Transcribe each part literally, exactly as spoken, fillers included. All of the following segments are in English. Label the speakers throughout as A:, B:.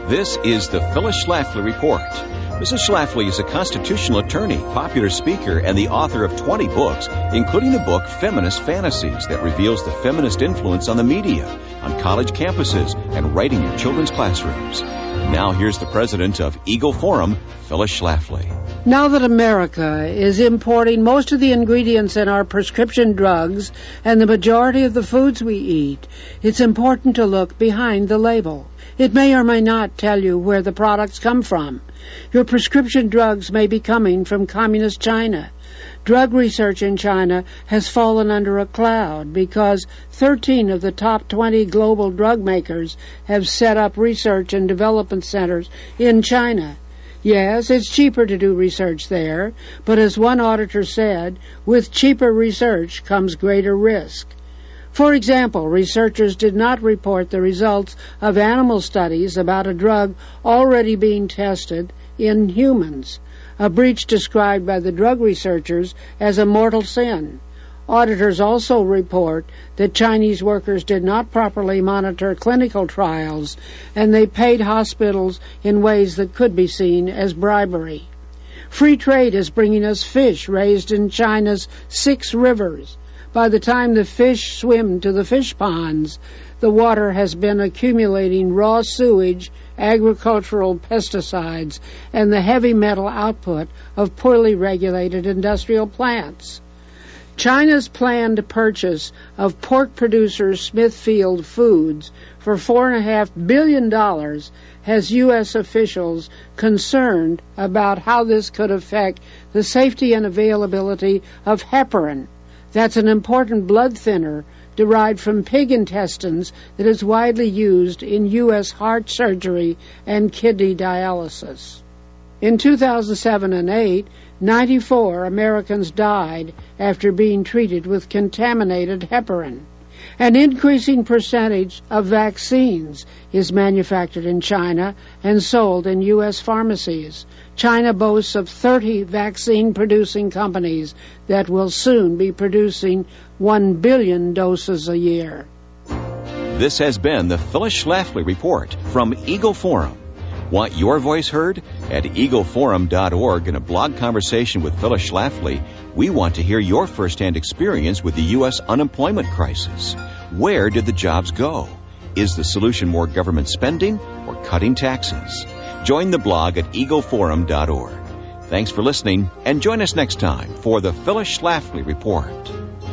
A: This is the Phyllis Schlafly Report. Missus Schlafly is a constitutional attorney, popular speaker, and the author of twenty books, including the book Feminist Fantasies that reveals the feminist influence on the media, on college campuses, and right in your children's classrooms. Now here's the president of Eagle Forum, Phyllis Schlafly.
B: Now that America is importing most of the ingredients in our prescription drugs and the majority of the foods we eat, it's important to look behind the label. It may or may not tell you where the products come from. Your prescription drugs may be coming from communist China. Drug research in China has fallen under a cloud because thirteen of the top twenty global drug makers have set up research and development centers in China. Yes, it's cheaper to do research there, but as one auditor said, with cheaper research comes greater risk. For example, researchers did not report the results of animal studies about a drug already being tested in humans, a breach described by the drug researchers as a mortal sin. Auditors also report that Chinese workers did not properly monitor clinical trials, and they paid hospitals in ways that could be seen as bribery. Free trade is bringing us fish raised in China's six rivers. By the time the fish swim to the fish ponds, the water has been accumulating raw sewage, agricultural pesticides, and the heavy metal output of poorly regulated industrial plants. China's planned purchase of pork producer Smithfield Foods for four point five billion dollars has U S officials concerned about how this could affect the safety and availability of heparin. That's an important blood thinner derived from pig intestines that is widely used in U S heart surgery and kidney dialysis. In two thousand seven and eight, ninety-four Americans died after being treated with contaminated heparin. An increasing percentage of vaccines is manufactured in China and sold in U S pharmacies. China boasts of thirty vaccine-producing companies that will soon be producing one billion doses a year.
A: This has been the Phyllis Schlafly Report from Eagle Forum. Want your voice heard? At eagle forum dot org, in a blog conversation with Phyllis Schlafly, we want to hear your firsthand experience with the U S unemployment crisis. Where did the jobs go? Is the solution more government spending or cutting taxes? Join the blog at eagle forum dot org. Thanks for listening, and join us next time for the Phyllis Schlafly Report.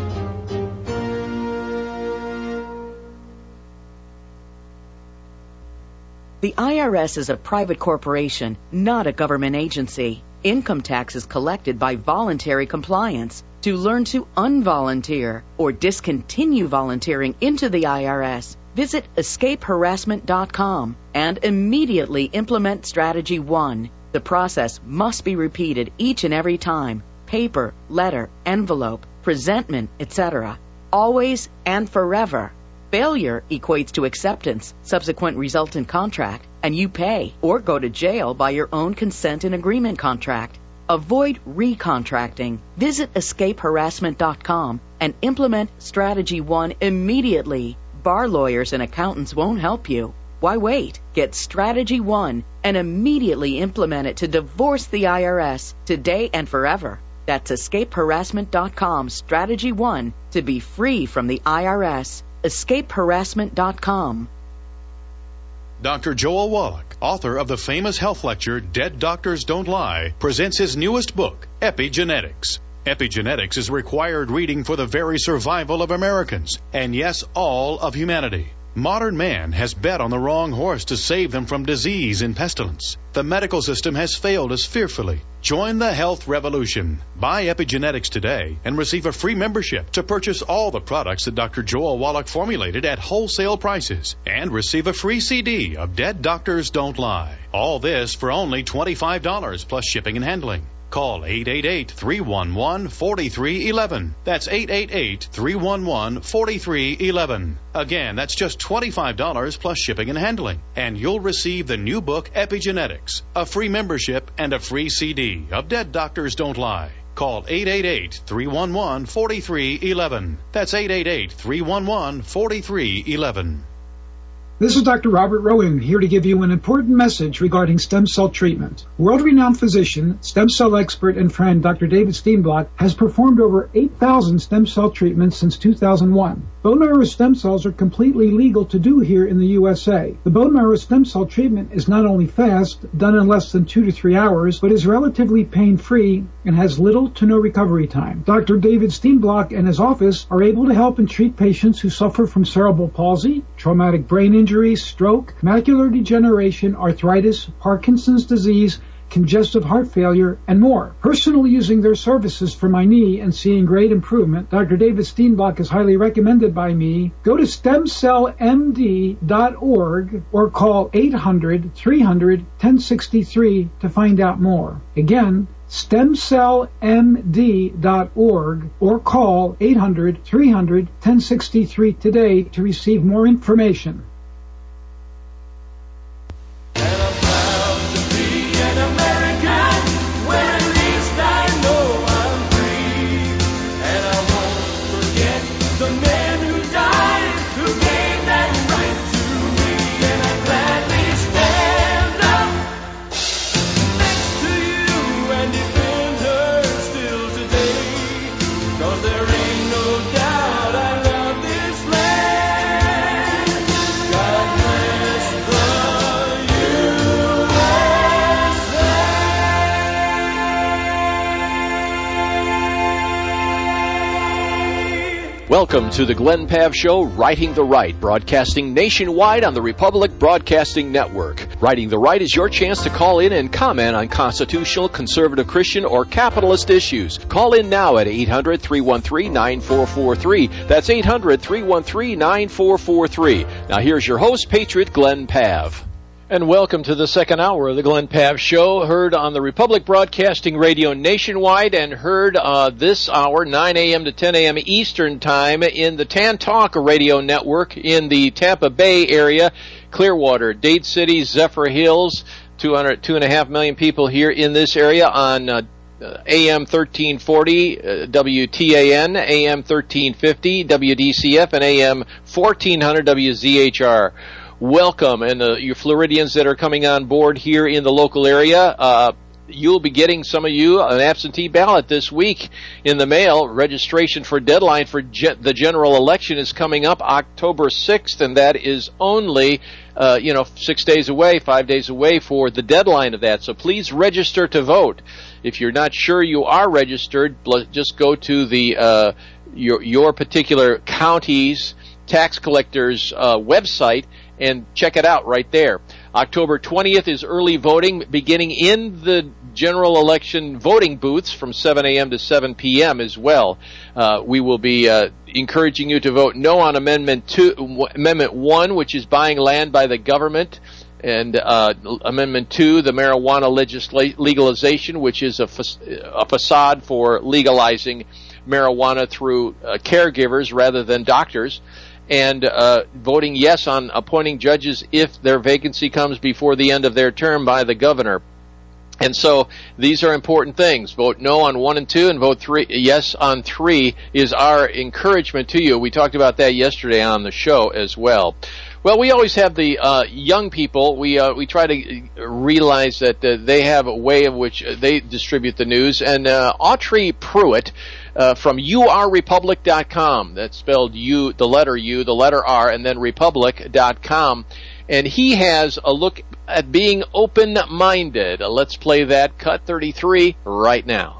C: The I R S is a private corporation, not a government agency. Income tax is collected by voluntary compliance. To learn to unvolunteer or discontinue volunteering into the I R S, visit escape harassment dot com and immediately implement Strategy one. The process must be repeated each and every time. Paper, letter, envelope, presentment, et cetera. Always and forever. Failure equates to acceptance, subsequent resultant contract, and you pay or go to jail by your own consent and agreement contract. Avoid recontracting. Visit escape harassment dot com and implement Strategy one immediately. Bar lawyers and accountants won't help you. Why wait? Get Strategy one and immediately implement it to divorce the I R S today and forever. That's escape harassment dot com Strategy one to be free from the I R S. escape harassment dot com.
D: Doctor Joel Wallach, author of the famous health lecture Dead Doctors Don't Lie, presents his newest book, Epigenetics. Epigenetics is required reading for the very survival of Americans, and yes, all of humanity. Modern man has bet on the wrong horse to save them from disease and pestilence. The medical system has failed us fearfully. Join the health revolution. Buy Epigenetics today and receive a free membership to purchase all the products that Doctor Joel Wallach formulated at wholesale prices, and receive a free C D of Dead Doctors Don't Lie. All this for only twenty-five dollars plus shipping and handling. Call eight eight eight, three one one, four three one one. That's eight eight eight, three one one, four three one one. Again, that's just twenty-five dollars plus shipping and handling. And you'll receive the new book, Epigenetics, a free membership, and a free C D of Dead Doctors Don't Lie. Call eight eight eight, three one one, four three one one. That's eight eight eight, three one one, four three one one.
E: This is Doctor Robert Rowan here to give you an important message regarding stem cell treatment. World-renowned physician, stem cell expert, and friend Doctor David Steenblock has performed over eight thousand stem cell treatments since two thousand one. Bone marrow stem cells are completely legal to do here in the U S A. The bone marrow stem cell treatment is not only fast, done in less than two to three hours, but is relatively pain-free and has little to no recovery time. Doctor David Steenblock and his office are able to help and treat patients who suffer from cerebral palsy, traumatic brain injury, stroke, macular degeneration, arthritis, Parkinson's disease, congestive heart failure, and more. Personally using their services for my knee and seeing great improvement, Doctor David Steenblock is highly recommended by me. Go to stem cell m d dot org or call eight hundred, three hundred, ten sixty-three to find out more. Again, stem cell m d dot org or call eight hundred, three hundred, ten sixty-three today to receive more information.
F: Welcome to the Glenn Pav Show, Righting the Right, broadcasting nationwide on the Republic Broadcasting Network. Righting the Right is your chance to call in and comment on constitutional, conservative, Christian, or capitalist issues. Call in now at eight hundred, three one three, nine four four three. That's eight hundred, three one three, nine four four three. Now here's your host, Patriot Glenn Pav. And welcome to the second hour of the Glenn Pav Show, heard on the Republic Broadcasting Radio nationwide and heard uh, this hour, nine a.m. to ten a.m. Eastern Time, in the Tantalk Radio Network in the Tampa Bay area, Clearwater, Dade City, Zephyr Hills, two hundred, two and a half million people here in this area on uh, A M thirteen forty uh, W T A N, A M thirteen fifty W D C F, and A M fourteen hundred W Z H R. Welcome, and uh, you Floridians that are coming on board here in the local area, uh, you'll be getting, some of you, an absentee ballot this week in the mail. Registration for deadline for ge- the general election is coming up October sixth, and that is only, uh, you know, six days away, five days away for the deadline of that. So please register to vote. If you're not sure you are registered, just go to the uh, your your particular county's tax collector's uh, website and check it out right there. October twentieth is early voting, beginning in the general election voting booths from seven a.m. to seven p.m. as well. Uh, we will be uh, encouraging you to vote no on Amendment two, Amendment one, which is buying land by the government, and uh, Amendment two, the marijuana legisla- legalization, which is a, fa- a facade for legalizing marijuana through uh, caregivers rather than doctors. And uh, voting yes on appointing judges if their vacancy comes before the end of their term by the governor. And so these are important things. Vote no on one and two, and vote three yes on three is our encouragement to you. We talked about that yesterday on the show as well. Well, we always have the uh, young people. We uh, we try to realize that uh, they have a way of which they distribute the news. And uh, Autry Pruitt, Uh, from U R Republic dot com. That's spelled U, the letter U, the letter R, and then Republic dot com. And he has a look at being open-minded. Uh, let's play that cut thirty-three right now.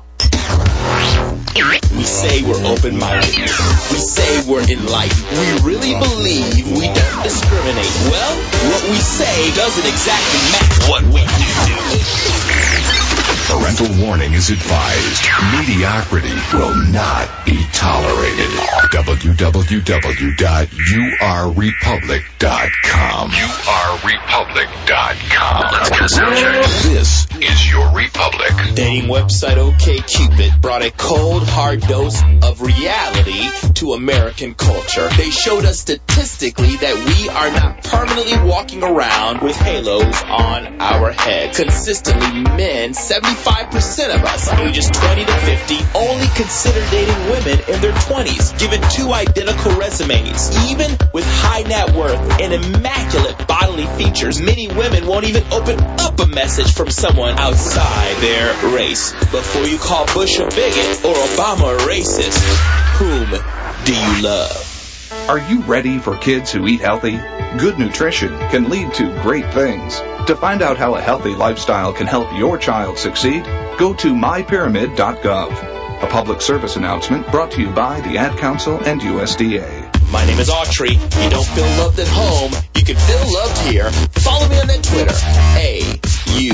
G: We say we're open-minded. We say we're enlightened. We really believe we don't discriminate. Well, what we say doesn't exactly match what we do.
H: Parental warning is advised. Mediocrity will not be tolerated. w w w dot u r republic dot com. u r republic dot com. Let's get some check. This is your Republic.
G: Dating website OkCupid brought a cold, hard dose of reality to American culture. They showed us statistically that we are not permanently walking around with halos on our heads. Consistently, men, seventy seventy-five percent of us, ages twenty to fifty, only consider dating women in their twenties, given two identical resumes. Even with high net worth and immaculate bodily features, many women won't even open up a message from someone outside their race. Before you call Bush a bigot or Obama a racist, whom do you love?
I: Are you ready for kids who eat healthy? Good nutrition can lead to great things. To find out how a healthy lifestyle can help your child succeed, go to my pyramid dot gov. A public service announcement brought to you by the Ad Council and U S D A.
G: My name is Autry. You don't feel loved at home, you can feel loved here. Follow me on that Twitter. A U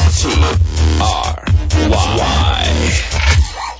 G: T R Y.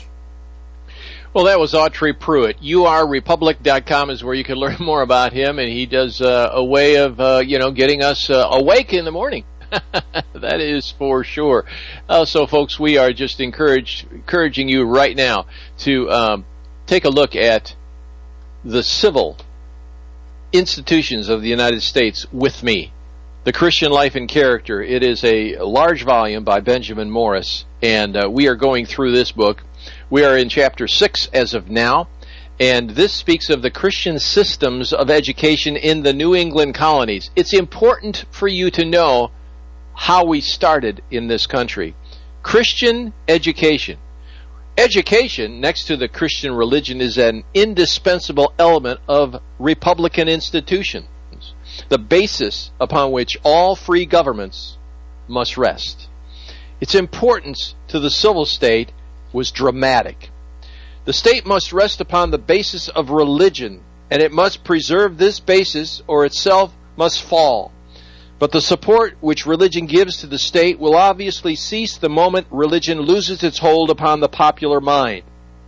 F: Well, that was Autry Pruitt. U R Republic dot com is where you can learn more about him, and he does uh, a way of, uh, you know, getting us uh, awake in the morning. That is for sure. Uh, so, folks, we are just encouraged, encouraging you right now to um, take a look at the civil institutions of the United States with me. The Christian Life and Character. It is a large volume by Benjamin Morris, and uh, we are going through this book. We are in chapter six as of now, and this speaks of the Christian systems of education in the New England colonies. It's important for you to know how we started in this country. Christian education. Education, next to the Christian religion, is an indispensable element of republican institutions, the basis upon which all free governments must rest. Its importance to the civil state was dramatic. The state must rest upon the basis of religion, and it must preserve this basis, or itself must fall. But the support which religion gives to the state will obviously cease the moment religion loses its hold upon the popular mind.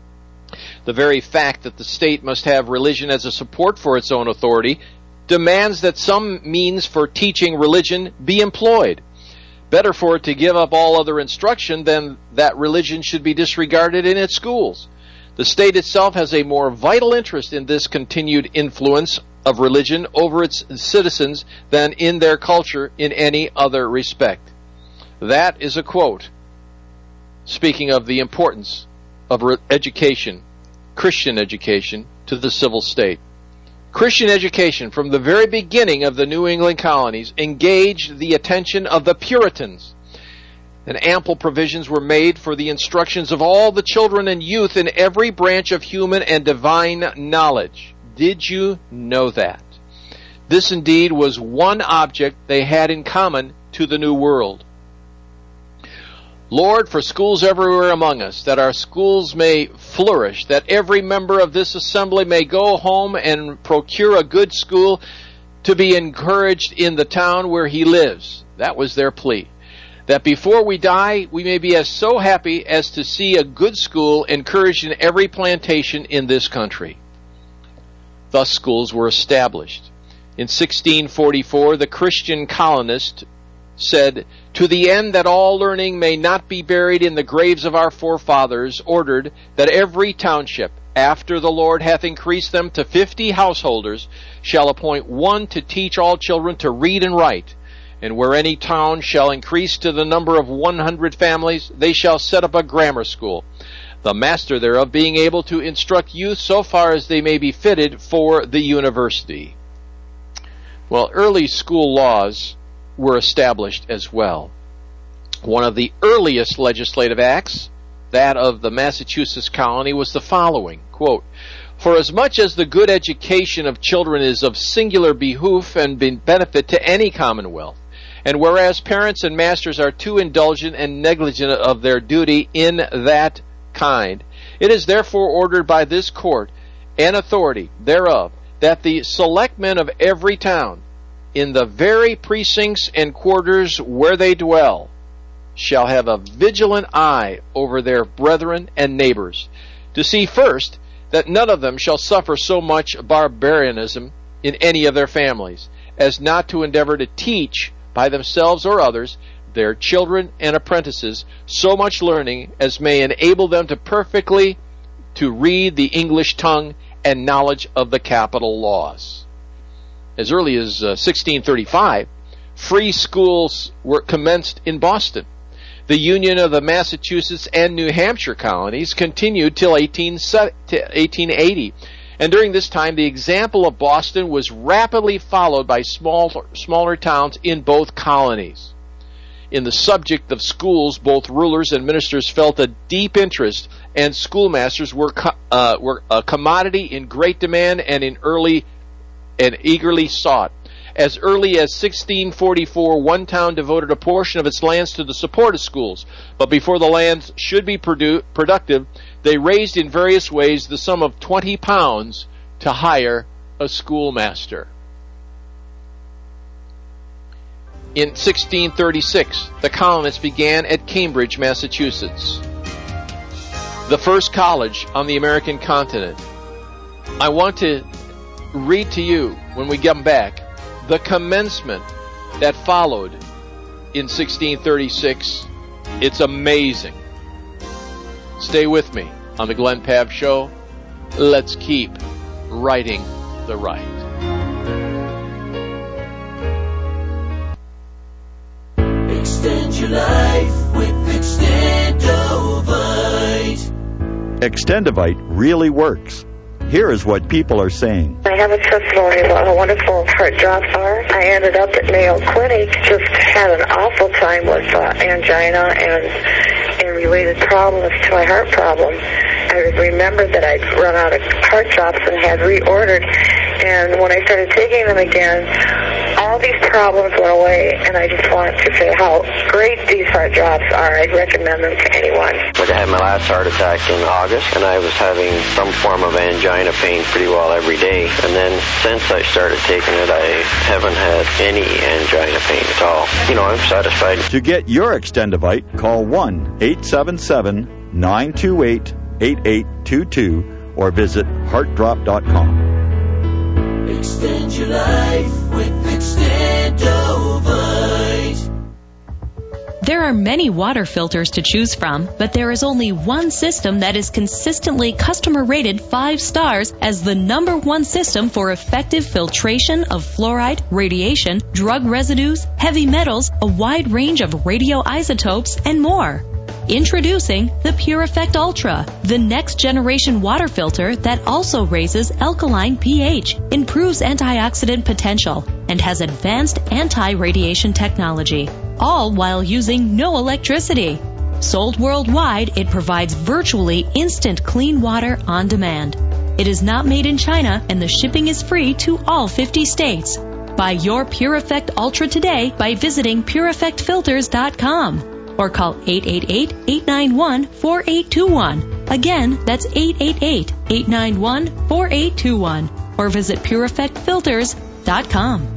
F: The very fact that the state must have religion as a support for its own authority demands that some means for teaching religion be employed. Better for it to give up all other instruction than that religion should be disregarded in its schools. The state itself has a more vital interest in this continued influence of religion over its citizens than in their culture in any other respect. That is a quote, speaking of the importance of education, Christian education, to the civil state. Christian education, from the very beginning of the New England colonies, engaged the attention of the Puritans, and ample provisions were made for the instructions of all the children and youth in every branch of human and divine knowledge. Did you know that? This indeed was one object they had in common to the New World. Lord, for schools everywhere among us, that our schools may flourish, that every member of this assembly may go home and procure a good school to be encouraged in the town where he lives. That was their plea. That before we die, we may be as so happy as to see a good school encouraged in every plantation in this country. Thus schools were established. In sixteen forty-four, the Christian colonist said, "To the end that all learning may not be buried in the graves of our forefathers, ordered that every township, after the Lord hath increased them to fifty householders, shall appoint one to teach all children to read and write. And where any town shall increase to the number of one hundred families, they shall set up a grammar school, the master thereof being able to instruct youth so far as they may be fitted for the university." Well, early school laws were established as well. One of the earliest legislative acts, that of the Massachusetts colony, was the following, quote, "For as much as the good education of children is of singular behoof and benefit to any commonwealth, and whereas parents and masters are too indulgent and negligent of their duty in that kind, it is therefore ordered by this court and authority thereof, that the selectmen of every town, in the very precincts and quarters where they dwell, shall have a vigilant eye over their brethren and neighbors, to see first that none of them shall suffer so much barbarianism in any of their families, as not to endeavor to teach by themselves or others their children and apprentices so much learning as may enable them to perfectly to read the English tongue and knowledge of the capital laws." As early as uh, sixteen thirty-five, free schools were commenced in Boston. The union of the Massachusetts and New Hampshire colonies continued till eighteen eighty, and during this time the example of Boston was rapidly followed by smaller, smaller towns in both colonies. In the subject of schools, both rulers and ministers felt a deep interest, and schoolmasters were uh, were a commodity in great demand and in early and eagerly sought. As early as sixteen forty-four, one town devoted a portion of its lands to the support of schools, but before the lands should be produ- productive, they raised in various ways the sum of twenty pounds to hire a schoolmaster. In sixteen thirty-six, the colonists began at Cambridge, Massachusetts, the first college on the American continent. I want to read to you, when we come back, the commencement that followed in sixteen thirty-six. It's amazing. Stay with me on the Glenn Pav Show. Let's keep righting the right.
J: Extend your life with Extendovite.
K: Extendovite really works. Here is what people are saying.
L: I have a testimony about how wonderful heart drops are. I ended up at Mayo Clinic, just had an awful time with uh, angina and, and related problems to my heart problem. I remembered that I'd run out of heart drops and had reordered, and when I started taking them again, all these problems went away, and I just want to say how great these heart drops are. I'd recommend them to anyone.
M: I had my last heart attack in August, and I was having some form of angina pain pretty well every day. And then since I started taking it, I haven't had any angina pain at all. You know, I'm satisfied.
K: To get your Extendovite, call one eight seven seven, nine two eight, eight eight two two or visit heart drop dot com.
J: Extend your life with Extendovite.
N: There are many water filters to choose from, but there is only one system that is consistently customer rated five stars as the number one system for effective filtration of fluoride, radiation, drug residues, heavy metals, a wide range of radioisotopes, and more. Introducing the Pure Effect Ultra, the next generation water filter that also raises alkaline pH, improves antioxidant potential, and has advanced anti-radiation technology, all while using no electricity. Sold worldwide, it provides virtually instant clean water on demand. It is not made in China, and the shipping is free to all fifty states. Buy your Pure Effect Ultra today by visiting pure effect filters dot com. Or call eight eight eight, eight nine one, four eight two one. Again, that's eight eight eight, eight nine one, four eight two one. Or visit pure effect filters dot com.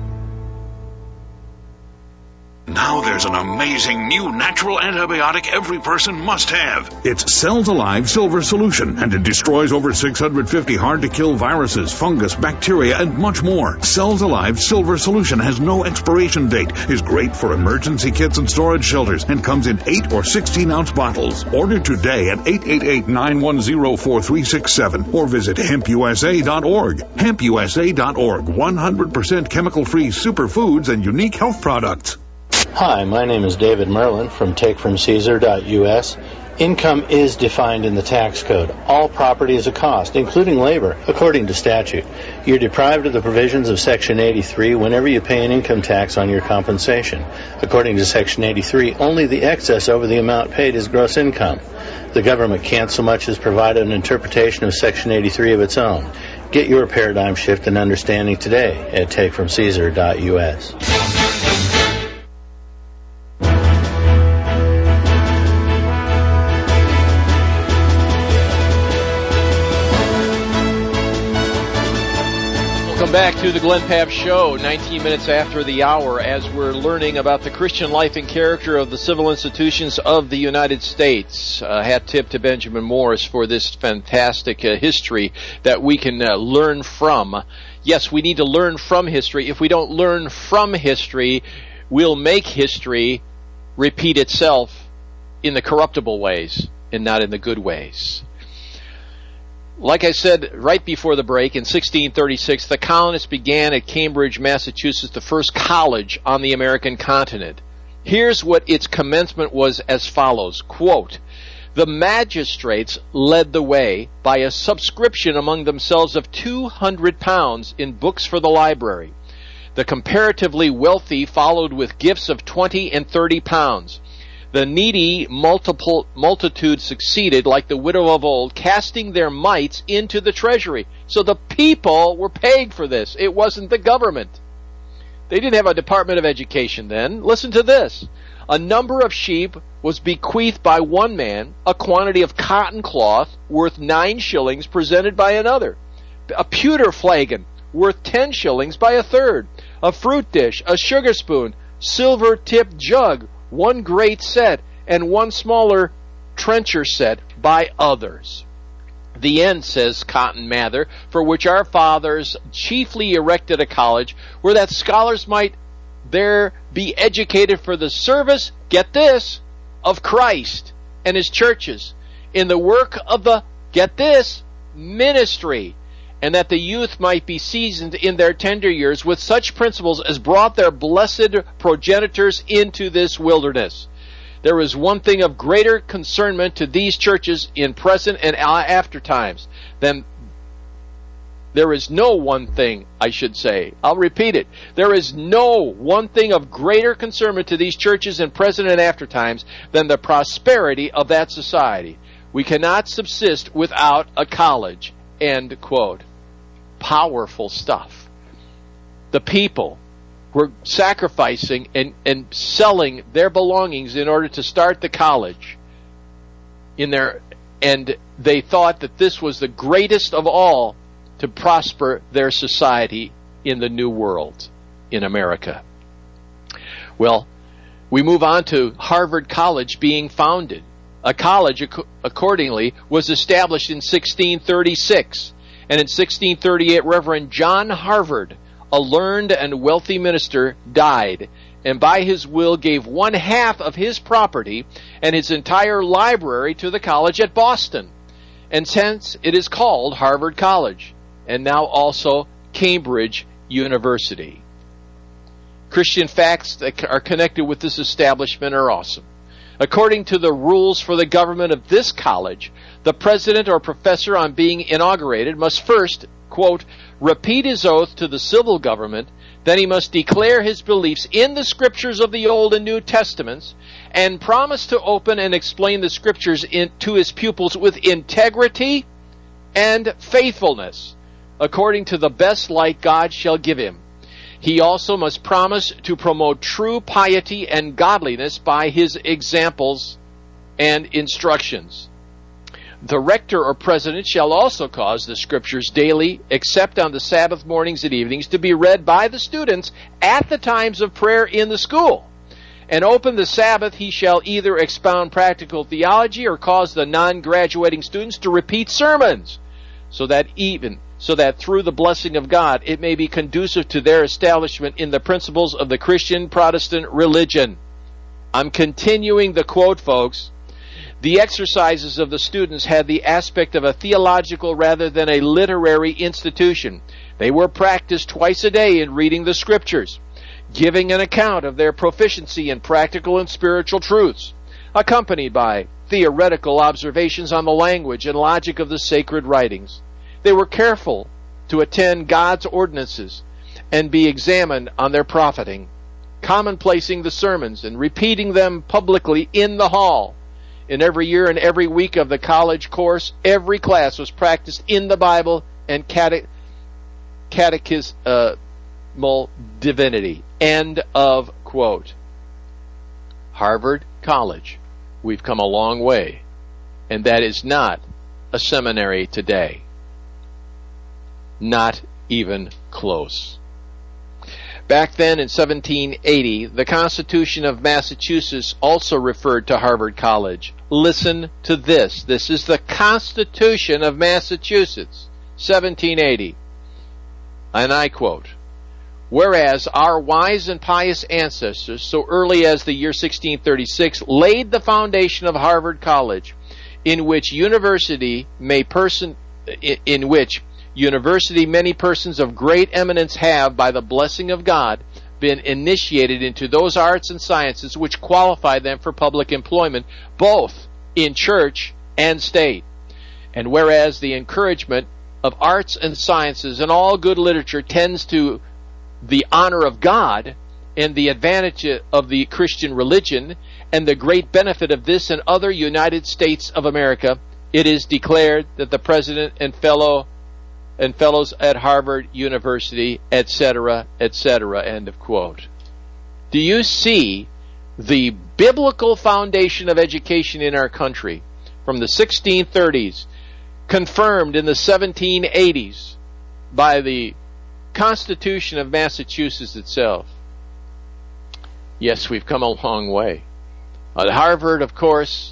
O: Now there's an amazing new natural antibiotic every person must have.
P: It's Cells Alive Silver Solution, and it destroys over six hundred fifty hard-to-kill viruses, fungus, bacteria, and much more. Cells Alive Silver Solution has no expiration date, is great for emergency kits and storage shelters, and comes in eight or sixteen-ounce bottles. Order today at eight eight eight, nine one zero, four three six seven or visit hemp u s a dot org. hemp u s a dot org, one hundred percent chemical-free superfoods and unique health products.
Q: Hi, my name is David Merlin from take from caesar dot u s. Income is defined in the tax code. All property is a cost, including labor, according to statute. You're deprived of the provisions of Section eighty-three whenever you pay an income tax on your compensation. According to Section eighty-three, only the excess over the amount paid is gross income. The government can't so much as provide an interpretation of Section eighty-three of its own. Get your paradigm shift and understanding today at take from caesar dot u s.
F: Welcome back to the Glenn Pav Show, nineteen minutes after the hour, as we're learning about the Christian life and character of the civil institutions of the United States. Uh, hat tip to Benjamin Morris for this fantastic uh, history that we can uh, learn from. Yes, we need to learn from history. If we don't learn from history, we'll make history repeat itself in the corruptible ways and not in the good ways. Like I said right before the break, in sixteen thirty-six, the colonists began at Cambridge, Massachusetts, the first college on the American continent. Here's what its commencement was as follows, quote, "The magistrates led the way by a subscription among themselves of two hundred pounds in books for the library. The comparatively wealthy followed with gifts of twenty and thirty pounds. The needy multiple, multitude succeeded, like the widow of old, casting their mites into the treasury." So the people were paying for this. It wasn't the government. They didn't have a Department of Education then. Listen to this. "A number of sheep was bequeathed by one man, a quantity of cotton cloth worth nine shillings presented by another, a pewter flagon worth ten shillings by a third, a fruit dish, a sugar spoon, silver-tipped jug, one great set, and one smaller trencher set by others. The end," says Cotton Mather, "for which our fathers chiefly erected a college, where that scholars might there be educated for the service," get this, "of Christ and his churches, in the work of the," get this, "ministry, and that the youth might be seasoned in their tender years with such principles as brought their blessed progenitors into this wilderness. There is one thing of greater concernment to these churches in present and after times than there is no one thing, I should say. I'll repeat it. There is no one thing of greater concernment to these churches in present and after times than the prosperity of that society. We cannot subsist without a college." End quote. Powerful stuff. The people were sacrificing and, and selling their belongings in order to start the college in their, and they thought that this was the greatest of all to prosper their society in the New World, in America. Well, we move on to Harvard College being founded. A college, ac- accordingly, was established in sixteen thirty-six, and in sixteen thirty-eight, Reverend John Harvard, a learned and wealthy minister, died, and by his will gave one half of his property and his entire library to the college at Boston. And hence it is called Harvard College, and now also Cambridge University. Christian facts that are connected with this establishment are awesome. According to the rules for the government of this college, the president or professor on being inaugurated must first, quote, "repeat his oath to the civil government, then he must declare his beliefs in the scriptures of the Old and New Testaments, and promise to open and explain the scriptures in, to his pupils with integrity and faithfulness, according to the best light God shall give him. He also must promise to promote true piety and godliness by his examples and instructions. The rector or president shall also cause the scriptures daily, except on the Sabbath mornings and evenings, to be read by the students at the times of prayer in the school. And open the Sabbath, he shall either expound practical theology or cause the non-graduating students to repeat sermons, so that even so that through the blessing of God it may be conducive to their establishment in the principles of the Christian Protestant religion." I'm continuing the quote, folks. The exercises of the students had the aspect of a theological rather than a literary institution. They were practiced twice a day in reading the scriptures, giving an account of their proficiency in practical and spiritual truths, accompanied by theoretical observations on the language and logic of the sacred writings. They were careful to attend God's ordinances and be examined on their profiting, commonplacing the sermons and repeating them publicly in the hall. In every year and every week of the college course, every class was practiced in the Bible and cate- catechismal divinity. End of quote. Harvard College. We've come a long way, and that is not a seminary today. Not even close. Back then in seventeen eighty, the Constitution of Massachusetts also referred to Harvard College. Listen to this. This is the Constitution of Massachusetts, seventeen eighty. And I quote, "Whereas our wise and pious ancestors, so early as the year sixteen thirty-six, laid the foundation of Harvard College, in which university may person, in which university many persons of great eminence have, by the blessing of God, been initiated into those arts and sciences which qualify them for public employment, both in church and state. And whereas the encouragement of arts and sciences and all good literature tends to the honor of God and the advantage of the Christian religion and the great benefit of this and other United States of America, it is declared that the president and fellow and fellows at Harvard University, et cetera, et cetera, end of quote. Do you see the biblical foundation of education in our country from the sixteen thirties, confirmed in the seventeen eighties by the Constitution of Massachusetts itself? Yes, we've come a long way. At Harvard, of course,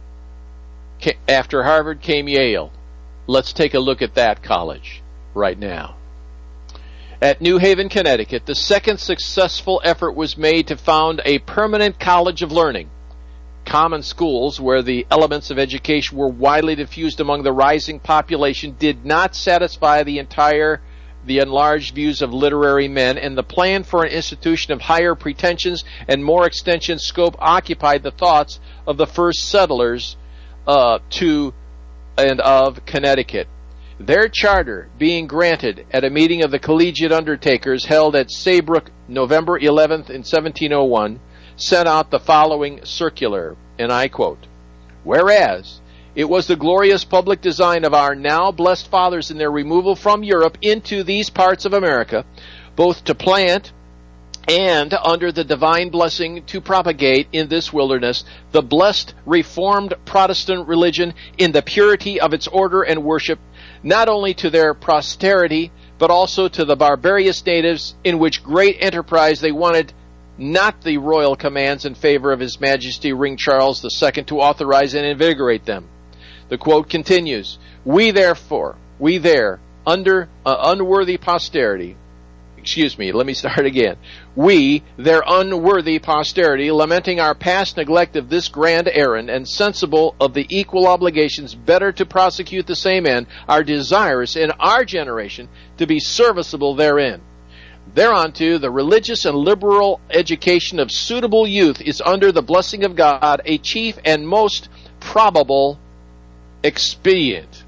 F: after Harvard came Yale. Let's take a look at that college right now. At New Haven, Connecticut, the second successful effort was made to found a permanent college of learning. Common schools, where the elements of education were widely diffused among the rising population, did not satisfy the entire, the enlarged views of literary men, and the plan for an institution of higher pretensions and more extension scope occupied the thoughts of the first settlers uh, to and of Connecticut. Their charter being granted at a meeting of the collegiate undertakers held at Saybrook November eleventh in seventeen oh one, sent out the following circular, and I quote, "Whereas it was the glorious public design of our now blessed fathers in their removal from Europe into these parts of America, both to plant and under the divine blessing to propagate in this wilderness the blessed Reformed Protestant religion in the purity of its order and worship, not only to their posterity, but also to the barbarous natives, in which great enterprise they wanted not the royal commands in favor of His Majesty King Charles the Second to authorize and invigorate them." The quote continues, "We therefore, we there, under uh, unworthy posterity, excuse me, let me start again. We, their unworthy posterity, lamenting our past neglect of this grand errand, and sensible of the equal obligations better to prosecute the same end, are desirous in our generation to be serviceable therein. Thereunto, the religious and liberal education of suitable youth is under the blessing of God a chief and most probable expedient."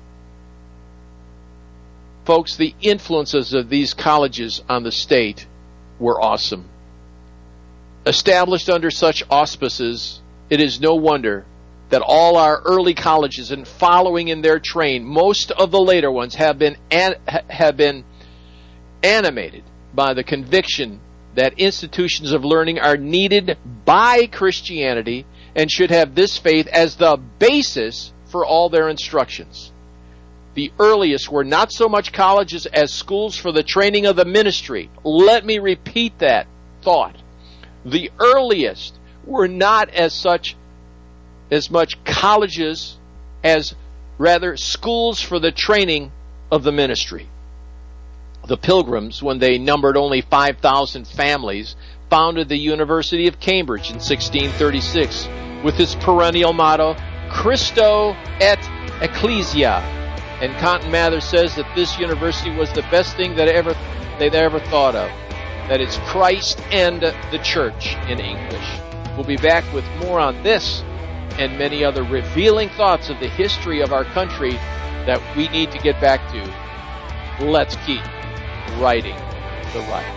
F: Folks, the influences of these colleges on the state were awesome. Established under such auspices, it is no wonder that all our early colleges and following in their train, most of the later ones have been an, have been animated by the conviction that institutions of learning are needed by Christianity and should have this faith as the basis for all their instructions. The earliest were not so much colleges as schools for the training of the ministry. Let me repeat that thought. The earliest were not as such as much colleges as rather schools for the training of the ministry. The Pilgrims, when they numbered only five thousand families, founded the University of Cambridge in sixteen thirty-six with its perennial motto, Christo et Ecclesia. And Cotton Mather says that this university was the best thing that ever they'd ever thought of. That it's Christ and the church in English. We'll be back with more on this and many other revealing thoughts of the history of our country that we need to get back to. Let's keep writing the right.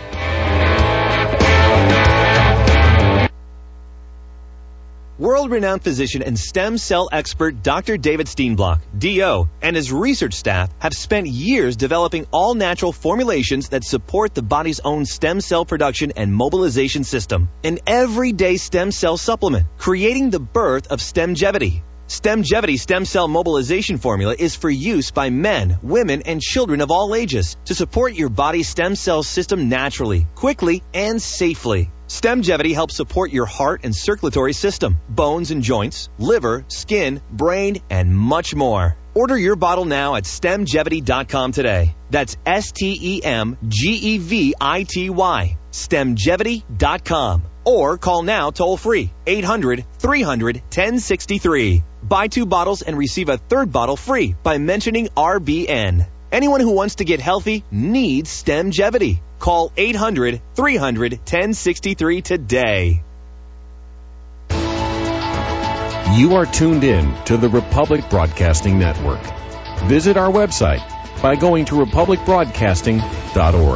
R: World-renowned physician and stem cell expert Doctor David Steenblock, D O, and his research staff have spent years developing all-natural formulations that support the body's own stem cell production and mobilization system. An everyday stem cell supplement, creating the birth of Stemgevity. Stemgevity stem cell mobilization formula is for use by men, women, and children of all ages to support your body's stem cell system naturally, quickly, and safely. Stemgevity helps support your heart and circulatory system, bones and joints, liver, skin, brain, and much more. Order your bottle now at stemgevity dot com today. That's S T E M G E V I T Y. stemgevity dot com. Or call now toll-free, eight hundred, three hundred, ten sixty-three. Buy two bottles and receive a third bottle free by mentioning R B N. Anyone who wants to get healthy needs Stemgevity. Call eight hundred, three hundred, ten sixty-three today.
S: You are tuned in to the Republic Broadcasting Network. Visit our website by going to republic broadcasting dot org.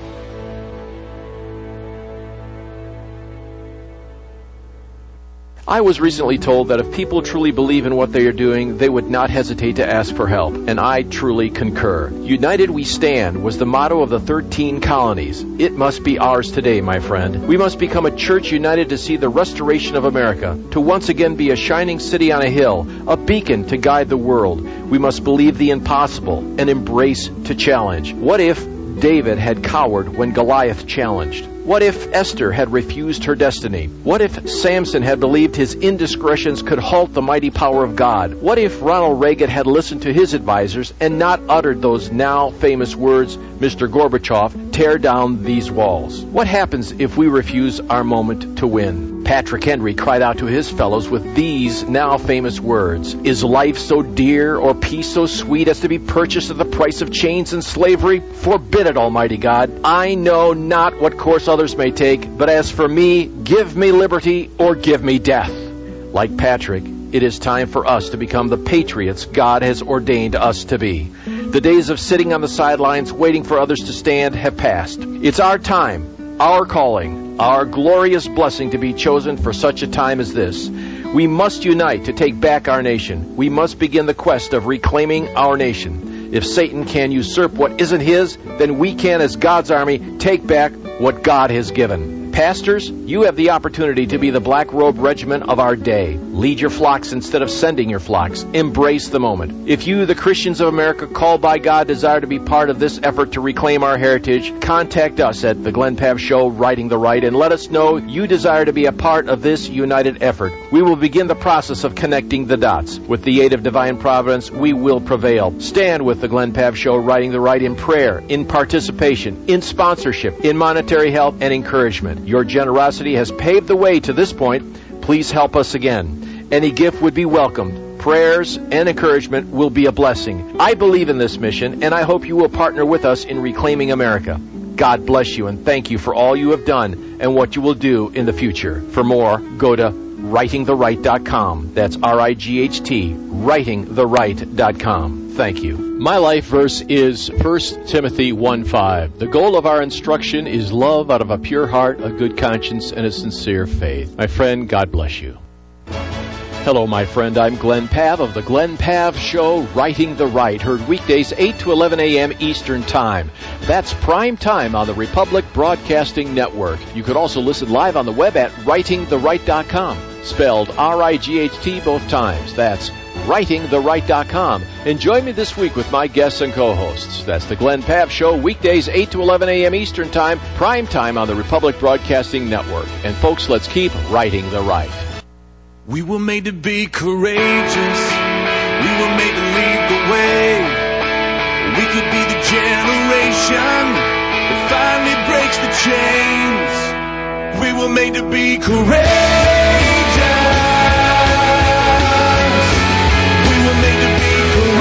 F: I was recently told that if people truly believe in what they are doing, they would not hesitate to ask for help, and I truly concur. United we stand was the motto of the thirteen colonies. It must be ours today, my friend. We must become a church united to see the restoration of America, to once again be a shining city on a hill, a beacon to guide the world. We must believe the impossible and embrace to challenge. What if David had cowered when Goliath challenged? What if Esther had refused her destiny? What if Samson had believed his indiscretions could halt the mighty power of God? What if Ronald Reagan had listened to his advisors and not uttered those now famous words, Mister Gorbachev, tear down these walls? What happens if we refuse our moment to win? Patrick Henry cried out to his fellows with these now famous words, "Is life so dear or peace so sweet as to be purchased at the price of chains and slavery? Forbid it, Almighty God. I know not what course others may take, but as for me, give me liberty or give me death." Like Patrick, it is time for us to become the patriots God has ordained us to be. The days of sitting on the sidelines waiting for others to stand have passed. It's our time, our calling, our glorious blessing to be chosen for such a time as this. We must unite to take back our nation. We must begin the quest of reclaiming our nation. If Satan can usurp what isn't his, then we can, as God's army, take back what God has given. Pastors, you have the opportunity to be the black robe regiment of our day. Lead your flocks instead of sending your flocks. Embrace the moment. If you, the Christians of America, called by God, desire to be part of this effort to reclaim our heritage, contact us at the Glenn Pav Show, Writing the Right, and let us know you desire to be a part of this united effort. We will begin the process of connecting the dots. With the aid of divine providence, we will prevail. Stand with the Glenn Pav Show, Writing the Right, in prayer, in participation, in sponsorship, in monetary help, and encouragement. Your generosity has paved the way to this point. Please help us again. Any gift would be welcomed. Prayers and encouragement will be a blessing. I believe in this mission, and I hope you will partner with us in reclaiming America. God bless you, and thank you for all you have done and what you will do in the future. For more, go to writing the right dot com. That's R I G H T, writing the right dot com. Thank you. My life verse is First Timothy one five. The goal of our instruction is love out of a pure heart, a good conscience, and a sincere faith. My friend, God bless you. Hello, my friend. I'm Glenn Pav of the Glenn Pav Show, Writing the Right, heard weekdays eight to eleven a.m. Eastern Time. That's prime time on the Republic Broadcasting Network. You could also listen live on the web at writing the right dot com, spelled R I G H T both times. That's writing the right dot com. And join me this week with my guests and co-hosts. That's the Glenn Pav Show, weekdays eight to eleven a.m. Eastern Time, prime time on the Republic Broadcasting Network. And folks, let's keep writing the right.
J: We were made to be courageous. We were made to lead the way. We could be the generation that finally breaks the chains. We were made to be courageous. We were made to be